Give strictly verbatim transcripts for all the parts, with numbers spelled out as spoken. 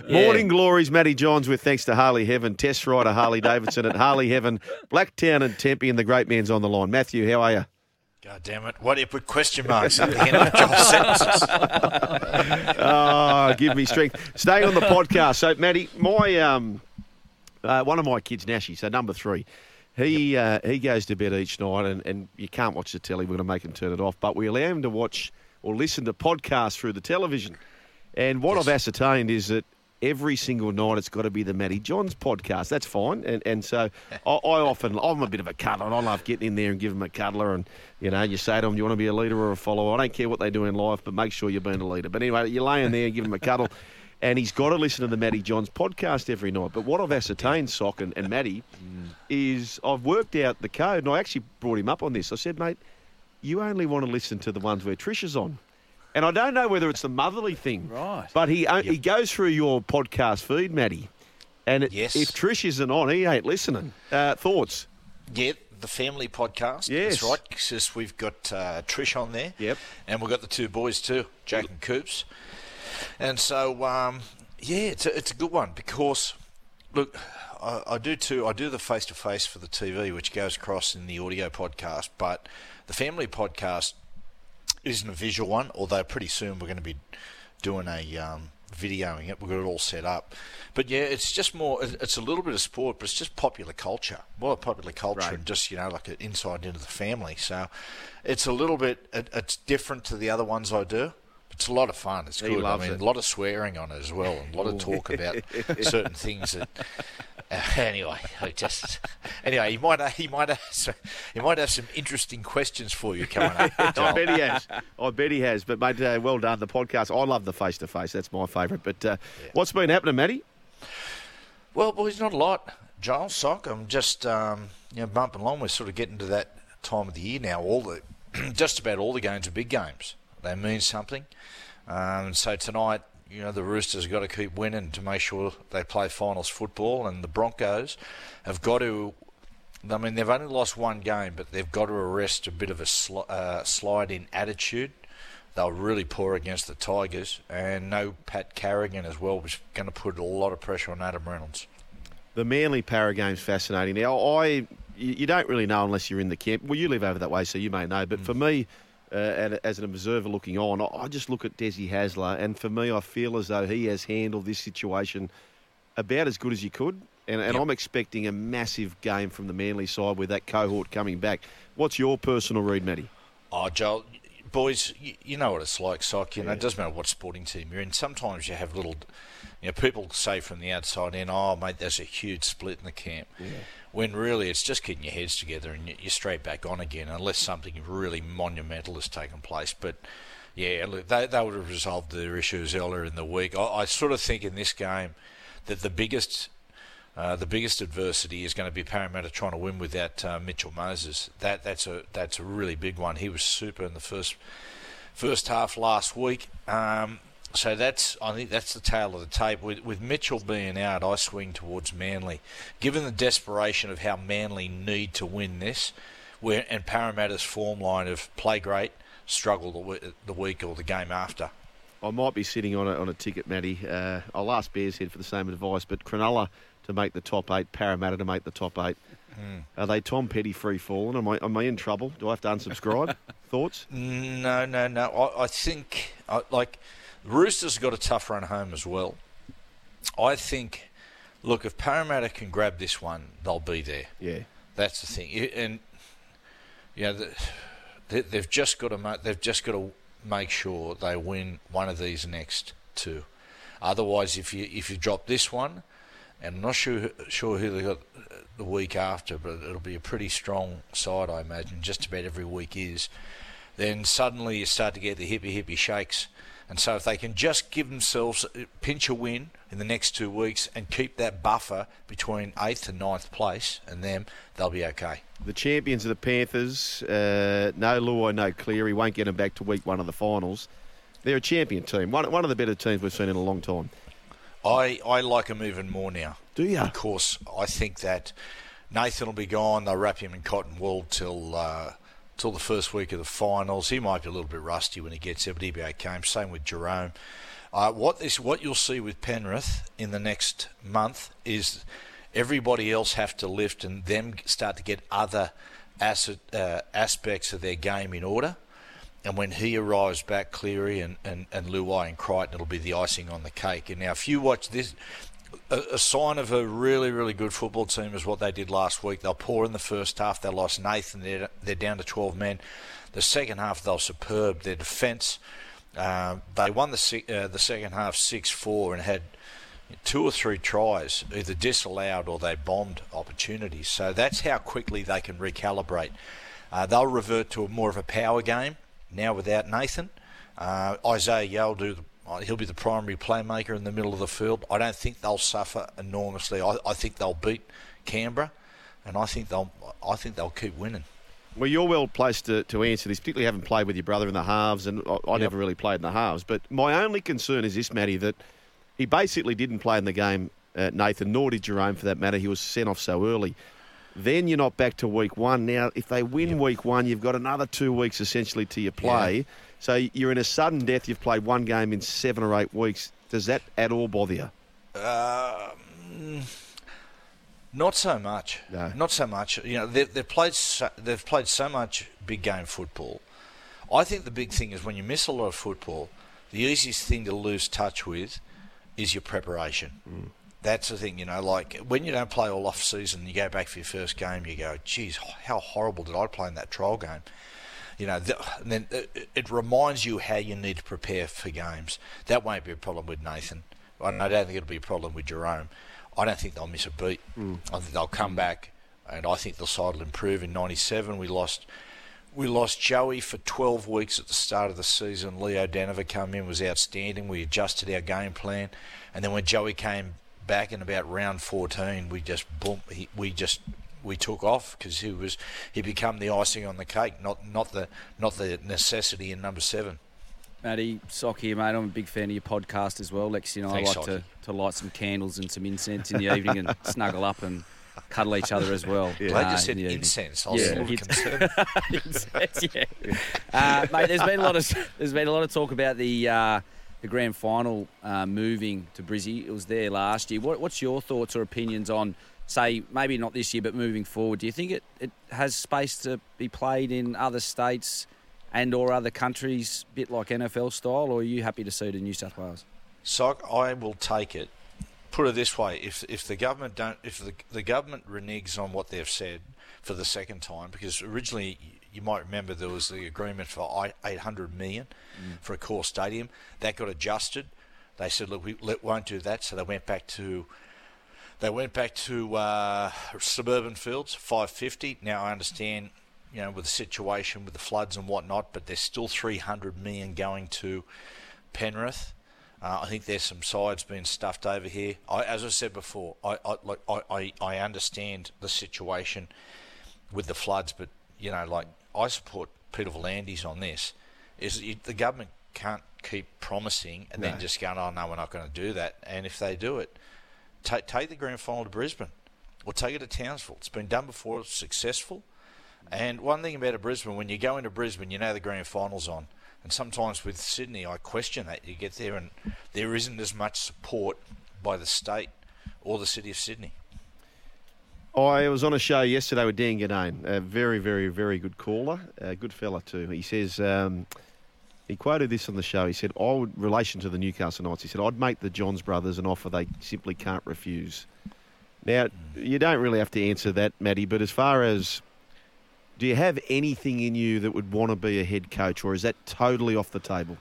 Morning glories, Matty Johns with thanks to Harley Heaven, test rider Harley Davidson at Harley Heaven, Blacktown and Tempe, and the great man's on the line. Matthew, how are you? God damn it. Why do you put question marks at the end of Joel's sentences? Oh, give me strength. Staying on the podcast. So, Matty, my um, uh, one of my kids, Nashi, so number three, he uh, he goes to bed each night, and, and you can't watch the telly. We're going to make him turn it off. But we allow him to watch or listen to podcasts through the television. And what yes. I've ascertained is that every single night it's got to be the Matty Johns podcast. That's fine. And and so I, I often, I'm a bit of a cuddler, and I love getting in there and giving them a cuddler. And, you know, you say to them, do you want to be a leader or a follower? I don't care what they do in life, but make sure you're being a leader. But anyway, you lay in there and give them a cuddle. And he's got to listen to the Matty Johns podcast every night. But what I've ascertained, Sock and, and Matty, mm. is I've worked out the code. And I actually brought him up on this. I said, mate, you only want to listen to the ones where Trish is on. And I don't know whether it's the motherly thing. Right. But he yep. he goes through your podcast feed, Matty. And it, yes. if Trish isn't on, he ain't listening. Uh, thoughts? Yeah, the family podcast. Yes. That's right. Because we've got uh, Trish on there. Yep. And we've got the two boys too, Jake and Coops. And so, um, yeah, it's a, it's a good one because, look, I, I do too. I do the face-to-face for the T V, which goes across in the audio podcast. But the family podcast isn't a visual one, although pretty soon we're going to be doing a um, videoing it. We've got it all set up. But, yeah, it's just more, it's a little bit of sport, but it's just popular culture. More popular culture right. and just, you know, like an insight into the family. So it's a little bit, it, it's different to the other ones I do. It's a lot of fun. It's he good. Loves I mean, it. a lot of swearing on it as well, and a lot of talk about certain things. That, uh, anyway, I just anyway, he might he might have some, he might have some interesting questions for you coming up. I bet he has. I bet he has. But mate, uh, well done. The podcast. I love the face to face. That's my favourite. But uh, yeah. what's been happening, Matty? Well, boys, not a lot. Joel, Sock. I'm just um, you know bumping along. We're sort of getting to that time of the year now. All the just about all the games are big games. They mean something. Um, so tonight, you know, the Roosters have got to keep winning to make sure they play finals football, and the Broncos have got to, I mean, they've only lost one game, but they've got to arrest a bit of a sl- uh, slide in attitude. They were really poor against the Tigers, and no Pat Carrigan as well, which is going to put a lot of pressure on Adam Reynolds. The Manly Para game's fascinating. Now, I you don't really know unless you're in the camp. Well, you live over that way, so you may know, but mm. for me, Uh, as an observer looking on, I just look at Desi Hasler, and for me, I feel as though he has handled this situation about as good as he could. And, and yep. I'm expecting a massive game from the Manly side with that cohort coming back. What's your personal read, Matty? Oh, Joel, boys, you, you know what it's like, Sock. You yeah. know, it doesn't matter what sporting team you're in. Sometimes you have little, you know, people say from the outside in, oh, mate, there's a huge split in the camp. Yeah. When really it's just getting your heads together and you're straight back on again, unless something really monumental has taken place. But, yeah, look, they, they would have resolved their issues earlier in the week. I, I sort of think in this game that the biggest uh, the biggest adversity is going to be Parramatta trying to win without uh, Mitchell Moses. That That's a that's a really big one. He was super in the first first half last week. Um So that's, I think that's the tail of the tape. With, with Mitchell being out, I swing towards Manly. Given the desperation of how Manly need to win this, where and Parramatta's form line of play great, struggle the, the week or the game after. I might be sitting on a, on a ticket, Matty. Uh, I'll ask Bears Head for the same advice, but Cronulla to make the top eight, Parramatta to make the top eight. Mm. Are they Tom Petty free falling? Am I, am I in trouble? Do I have to unsubscribe? Thoughts? No, no, no. I, I think, I, like... The Roosters have got a tough run home as well. I think, look, if Parramatta can grab this one, they'll be there. Yeah, that's the thing. And you know, they, they've just got to make, they've just got to make sure they win one of these next two. Otherwise, if you if you drop this one, and I'm not sure sure who they got the week after, but it'll be a pretty strong side, I imagine. Just about every week is. Then suddenly you start to get the hippie hippie shakes. And so if they can just give themselves, pinch a win in the next two weeks and keep that buffer between eighth and ninth place and them, they'll be okay. The champions of the Panthers, uh, no Luai, no Cleary, won't get them back to week one of the finals. They're a champion team, one, one of the better teams we've seen in a long time. I, I like them even more now. Do you? Because I think that Nathan will be gone. They'll wrap him in cotton wool till... Uh, till the first week of the finals. He might be a little bit rusty when he gets there, but he'll be okay. Same with Jerome. Uh, what this, what you'll see with Penrith in the next month is everybody else have to lift and them start to get other asset, uh, aspects of their game in order. And when he arrives back, Cleary and, and, and Luai and Crichton, it'll be the icing on the cake. And now if you watch this, a, a sign of a really, really good football team is what they did last week. They're poor in the first half. They lost Nathan. They're, they're down to twelve men. The second half, they were superb. Their defence, uh, they won the, uh, the second half six four and had two or three tries, either disallowed or they bombed opportunities. So that's how quickly they can recalibrate. Uh, they'll revert to a more of a power game now without Nathan. Uh, Isaiah Yale, do the, he'll be the primary playmaker in the middle of the field. I don't think they'll suffer enormously. I, I think they'll beat Canberra, and I think they'll I think they'll keep winning. Well, you're well placed to, to answer this, particularly having played with your brother in the halves, and I, I Yep. never really played in the halves. But my only concern is this, Matty, that he basically didn't play in the game, uh, Nathan, nor did Jerome for that matter. He was sent off so early. Then you're not back to week one. Now, if they win Yep. week one, you've got another two weeks essentially to your play. Yeah. So you're in a sudden death. You've played one game in seven or eight weeks. Does that at all bother you? Um, not so much. No. Not so much. You know, they've, they've played so, they've played so much big game football. I think the big thing is when you miss a lot of football, the easiest thing to lose touch with is your preparation. Mm. That's the thing, you know, like when you don't play all off season, you go back for your first game, you go, geez, how horrible did I play in that trial game? You know, th- and then it, it reminds you how you need to prepare for games. That won't be a problem with Nathan. I don't think it'll be a problem with Jerome. I don't think they'll miss a beat. Mm. I think they'll come back, and I think the side will improve. In ninety-seven, we lost we lost Joey for twelve weeks at the start of the season. Leo Danover came in, was outstanding. We adjusted our game plan, and then when Joey came back in about round fourteen, we just boom, he, we just we took off because he was he became the icing on the cake, not not the not the necessity in number seven. Matty, Sock here, mate. I'm a big fan of your podcast as well. Lexi and I Thanks, like to, Socky. to light some candles and some incense in the evening and snuggle up and cuddle each other as well. Yeah. Glad uh, you said in the evening. incense. I was Yeah. a little concerned. Incense, yeah. Uh, mate, there's been a lot of there's been a lot of talk about the uh, the grand final uh, moving to Brizzy. It was there last year. What, what's your thoughts or opinions on, say, maybe not this year, but moving forward? Do you think it, it has space to be played in other states and or other countries, a bit like N F L style, or are you happy to see it in New South Wales? Sock, I will take it. Put it this way: if if the government don't, if the the government reneges on what they've said for the second time, because originally you might remember there was the agreement for eight hundred million mm. for a core stadium, that got adjusted. They said, look, we won't do that, so they went back to they went back to uh, suburban fields, five fifty. Now I understand, you know, with the situation with the floods and whatnot, but there's still three hundred million going to Penrith. Uh, I think there's some sides being stuffed over here. I, as I said before, I I, like, I I understand the situation with the floods, but you know, like I support Peter V'landys on this. Is you, the government can't keep promising and no. then just going, oh no, we're not going to do that. And if they do it, take take the grand final to Brisbane or take it to Townsville. It's been done before. It's successful. And one thing about a Brisbane, when you go into Brisbane, you know the grand final's on. And sometimes with Sydney, I question that. You get there and there isn't as much support by the state or the city of Sydney. I was on a show yesterday with Dan Ginnane, a very, very, very good caller, a good fella too. He says, um, he quoted this on the show. He said, I would, in relation to the Newcastle Knights, he said, I'd make the Johns brothers an offer they simply can't refuse. Now, mm. you don't really have to answer that, Matty, but as far as, do you have anything in you that would want to be a head coach, or is that totally off the table?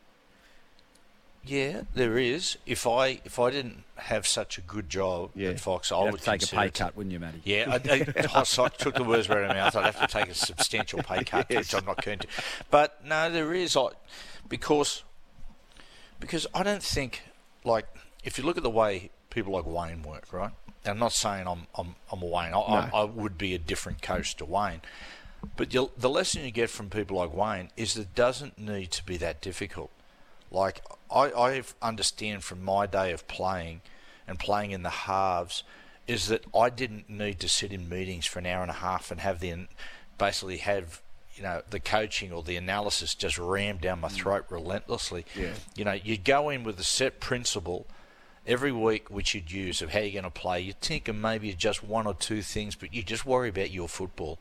Yeah, there is. If I if I didn't have such a good job yeah. at Fox, You'd I have would to take a pay it. cut, wouldn't you, Matty? Yeah, I, I, I took the words right out of my mouth. I'd have to take a substantial pay cut, yes. which I'm not keen to. But no, there is. I, because because I don't think, like, if you look at the way people like Wayne work, right? I'm not saying I'm I'm, I'm a Wayne. I, no. I, I would be a different coach to Wayne. But you'll, the lesson you get from people like Wayne is that it doesn't need to be that difficult. Like, I, I understand from my day of playing and playing in the halves is that I didn't need to sit in meetings for an hour and a half and have the basically have you know, the coaching or the analysis just rammed down my throat relentlessly. Yeah. You know, you'd go in with a set principle every week which you'd use of how you're going to play. You'd think of maybe just one or two things, but you just worry about your football.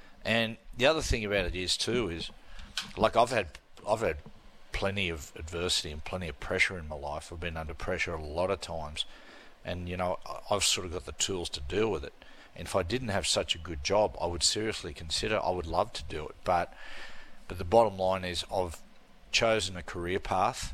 And the other thing about it is too is, like I've had, I've had plenty of adversity and plenty of pressure in my life. I've been under pressure a lot of times, and you know, I've sort of got the tools to deal with it. And if I didn't have such a good job, I would seriously consider. I would love to do it, but but the bottom line is I've chosen a career path,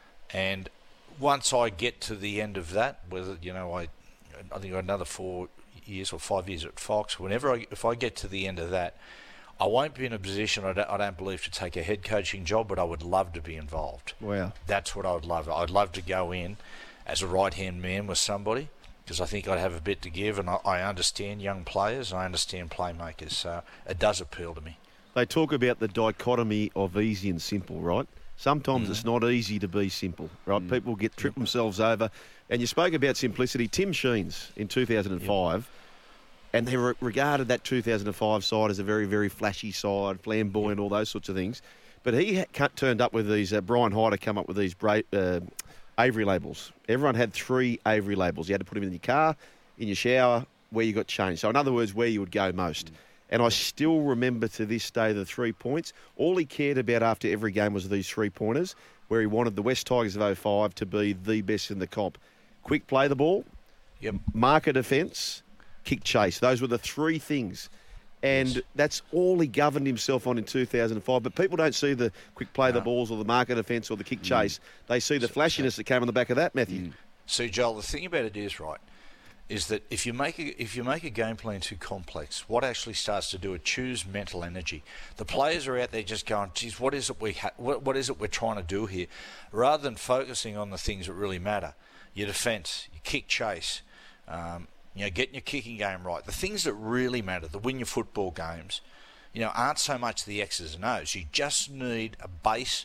and once I get to the end of that, whether you know I, I think I got another four years or five years at Fox. Whenever I, if I get to the end of that, I won't be in a position, I don't, I don't believe, to take a head coaching job, but I would love to be involved. Wow. That's what I would love. I'd love to go in as a right-hand man with somebody, because I think I'd have a bit to give, and I, I understand young players, and I understand playmakers, so it does appeal to me. They talk about the dichotomy of easy and simple, right? Sometimes mm. it's not easy to be simple, right? Mm. People get trip themselves over. And you spoke about simplicity. Tim Sheens in two thousand five, yep. and they re- regarded that two thousand five side as a very, very flashy side, flamboyant, all those sorts of things. But he ha- turned up with these, uh, Brian Hyder come up with these bra- uh, Avery labels. Everyone had three Avery labels. You had to put them in your car, in your shower, where you got changed. So in other words, where you would go most. Mm. And I still remember to this day the three points. All he cared about after every game was these three-pointers, where he wanted the West Tigers of oh five to be the best in the comp. Quick play the ball, yep. marker defence, kick chase. Those were the three things. And yes. that's all he governed himself on in two thousand five. But people don't see the quick play no. the balls or the marker defence or the kick chase. Mm. They see the flashiness that came on the back of that, Matthew. Mm. See, Joel, the thing about it is, right, is that if you make a, if you make a game plan too complex, what actually starts to do is choose mental energy. The players are out there just going, geez, what is it we ha- what, what is it we're trying to do here? Rather than focusing on the things that really matter. Your defence, your kick chase, um, you know, getting your kicking game right. The things that really matter, that win your football games, you know, aren't so much the X's and O's. You just need a base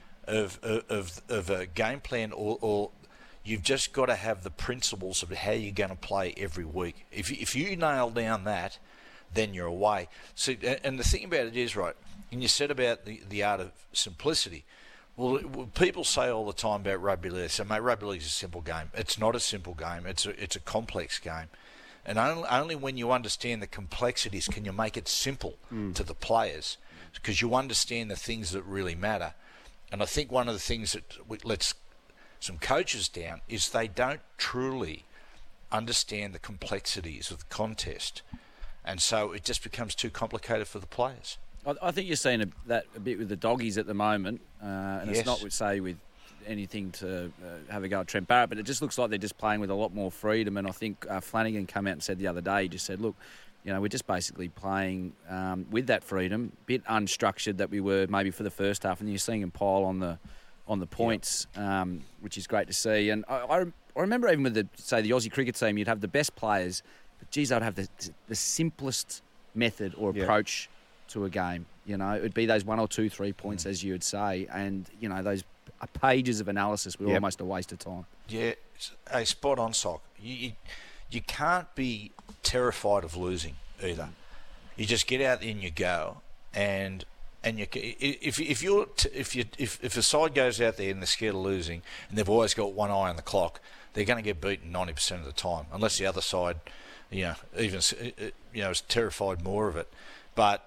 of of of a game plan, or, or you've just got to have the principles of how you're going to play every week. If if you nail down that, then you're away. So, and the thing about it is, right, and you said about the, the art of simplicity. Well, people say all the time about rugby league. They say, mate, rugby league is a simple game. It's not a simple game. It's a, it's a complex game. And only, only when you understand the complexities can you make it simple mm. to the players, because you understand the things that really matter. And I think one of the things that we, lets some coaches down is they don't truly understand the complexities of the contest. And so it just becomes too complicated for the players. I think you're seeing a, that a bit with the doggies at the moment, uh, and yes. it's not, with, say, with anything to uh, have a go at Trent Barrett, but it just looks like they're just playing with a lot more freedom. And I think uh, Flanagan came out and said the other day, he just said, look, you know, we're just basically playing um, with that freedom, a bit unstructured that we were maybe for the first half, and you're seeing them pile on the on the points, yep. um, which is great to see. And I, I, I remember even with the say the Aussie cricket team, you'd have the best players, but geez, I'd have the the simplest method or approach. Yep. to a game, you know, it would be those one or two, three points, mm. as you would say, and you know those pages of analysis were yep. almost a waste of time. Yeah, a spot on, Sock. You, you you can't be terrified of losing either. You just get out there and you go, and and you if if you're if you if if a side goes out there and they're scared of losing and they've always got one eye on the clock, they're going to get beaten ninety percent of the time, unless the other side, you know, even you know is terrified more of it, but.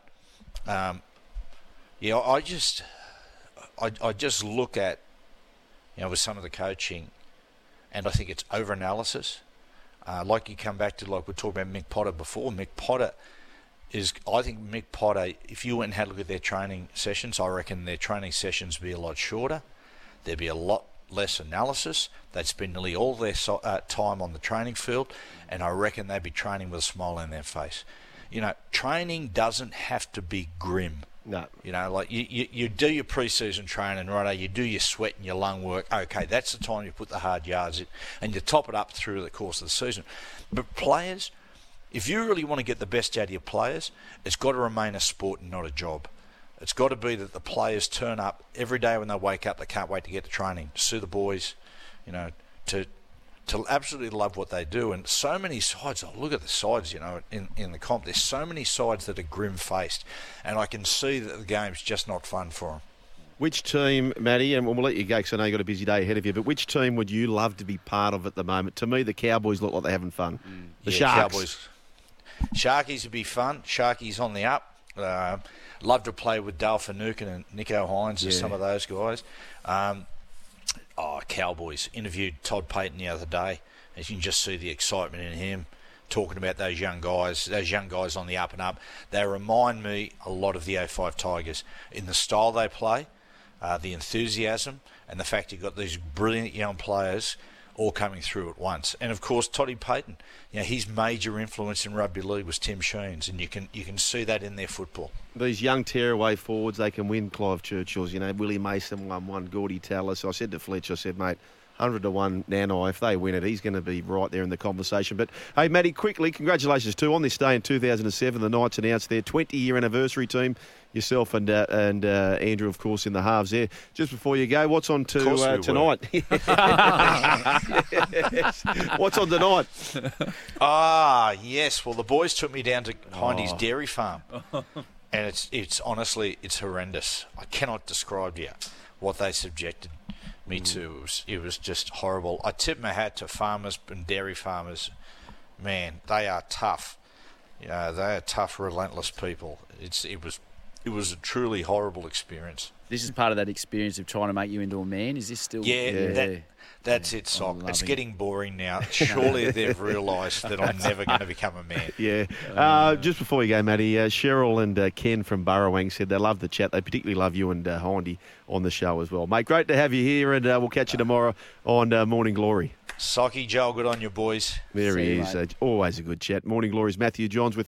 Um, yeah, I just, I, I just look at, you know, with some of the coaching, and I think it's over-analysis. Uh, like you come back to, like we talked about Mick Potter before. Mick Potter is, I think Mick Potter, if you went and had a look at their training sessions, I reckon their training sessions would be a lot shorter. There'd be a lot less analysis. They'd spend nearly all their so, uh, time on the training field, and I reckon they'd be training with a smile on their face. You know, training doesn't have to be grim. No. You know, like you, you, you do your pre-season training, right? You do your sweat and your lung work. Okay, that's the time you put the hard yards in, and you top it up through the course of the season. But players, if you really want to get the best out of your players, it's got to remain a sport and not a job. It's got to be that the players turn up every day when they wake up. They can't wait to get to training, to see the boys, you know, to to absolutely love what they do. And so many sides, oh, look at the sides, you know, in, in the comp. There's so many sides that are grim-faced, and I can see that the game's just not fun for them. Which team, Matty, and we'll let you go because I know you've got a busy day ahead of you, but which team would you love to be part of at the moment? To me, the Cowboys look like they're having fun. Mm. The yeah, Sharks. Cowboys. Sharkies would be fun. Sharkies on the up. Uh, love to play with Dale Finucane and Nico Hines and Yeah. some of those guys. Um, oh, Cowboys. Interviewed Todd Payton the other day. As you can just see the excitement in him, talking about those young guys, those young guys on the up and up. They remind me a lot of the oh five Tigers in the style they play, uh, the enthusiasm, and the fact you've got these brilliant young players all coming through at once. And of course, Toddy Payton, you know, his major influence in rugby league was Tim Sheens, and you can you can see that in their football. These young tearaway forwards, they can win Clive Churchill's. You know, Willie Mason won one, Gordy Tallis. I said to Fletch, I said, mate, one hundred to one Nanai, if they win it, he's going to be right there in the conversation. But, hey, Matty, quickly, congratulations too. On this day in two thousand seven, the Knights announced their twenty-year anniversary team. Yourself and uh, and uh, Andrew, of course, in the halves there. Just before you go, what's on to uh, tonight? Yes. What's on tonight? Ah, yes. Well, the boys took me down to Hindy's Oh. Dairy Farm, and it's it's honestly it's horrendous. I cannot describe to you what they subjected me Mm. to. It was, it was just horrible. I tip my hat to farmers and dairy farmers. Man, they are tough. You know, they are tough, relentless people. It's it was it was a truly horrible experience. This is part of that experience of trying to make you into a man. Is this still? Yeah, that, that's it, Sock. I'm It's loving getting boring now. Surely they've realised that I'm never going to become a man. Yeah. Uh, just before we go, Matty, uh, Cheryl and uh, Ken from Burrowang said they love the chat. They particularly love you and uh, Hindy on the show as well. Mate, great to have you here, and uh, we'll catch you tomorrow on uh, Morning Glory. Socky, Joel, good on you, boys. There See he you, is. mate. Uh, always a good chat. Morning Glory's Matthew Johns with